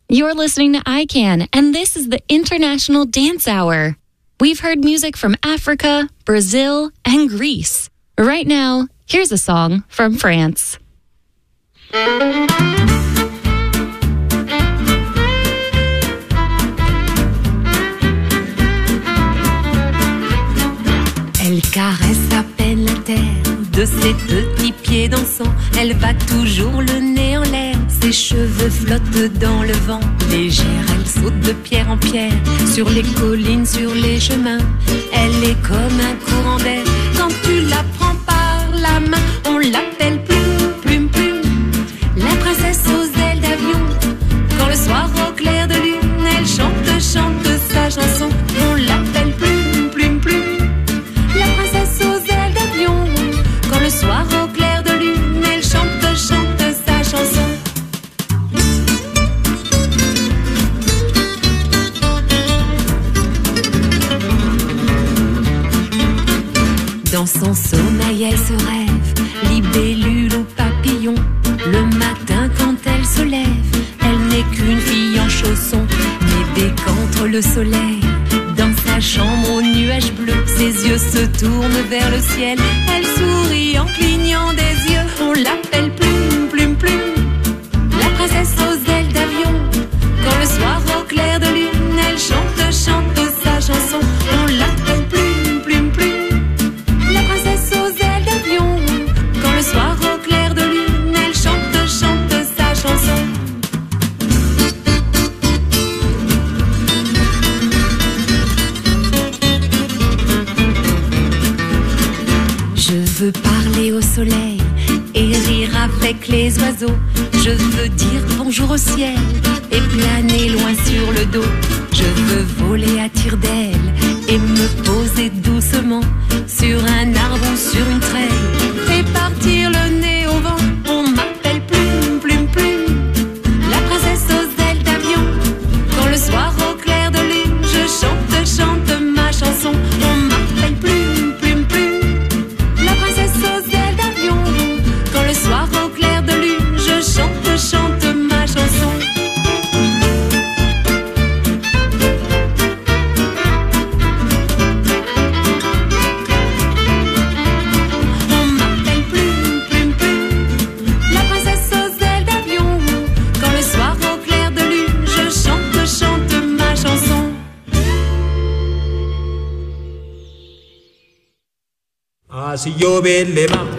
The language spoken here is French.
You're listening to ICANN, and this is the International Dance Hour. We've heard music from Africa, Brazil, and Greece. Right now, here's a song from France. Elle caresse à peine la terre de ses petits pieds dansants. Elle va toujours le nez en l'air, ses cheveux flottent dans le vent. Légère, elle saute de pierre en pierre, sur les collines, sur les chemins. Elle est comme un courant d'air, quand tu la prends par la main. On l'appelle Plume, Plume, Plume, la princesse aux ailes d'avion. Quand le soir au clair de lune, elle chante, chante sa chanson. On l'appelle Plume, Plume, Plume, la princesse aux ailes d'avion. Quand le soir au clair de lune, elle chante, chante sa chanson. Dans son sommeil, elle se rêve, libellule ou papillon. Le matin, quand elle se lève, elle n'est qu'une fille en chaussons. Mais dès qu'entre le soleil, dans sa chambre aux nuages bleus, ses yeux se tournent vers le ciel. Elle sourit en clignant des yeux. On l'appelle Plume, Plume, Plume, la princesse aux ailes d'avion. Quand le soir au clair de lune, elle chante, chante sa chanson. On l'appelle Plume, Plume, Plume, la princesse aux ailes d'avion. Quand le soir au clair de lune, elle chante, chante sa chanson. Je veux parler au soleil et rire avec les oiseaux. Je veux dire bonjour au ciel et planer loin sur le dos. Je veux voler à tire-d'aile et me poser doucement sur un arbre ou sur une treille et partir le nez au vent. On m'appelle Plume, Plume, Plume, la princesse aux ailes d'avion. Quand le soir au clair de lune, je chante, chante ma chanson. On m'appelle Plume, Plume, Plume, la princesse aux ailes d'avion. Quand le soir au clair de lune, je chante, chante ma chanson. On m'appelle Plume, Plume, Plume, la princesse aux ailes d'avion. Quand le soir au clair de lune, je chante, chante ma chanson. Ah, si yo belle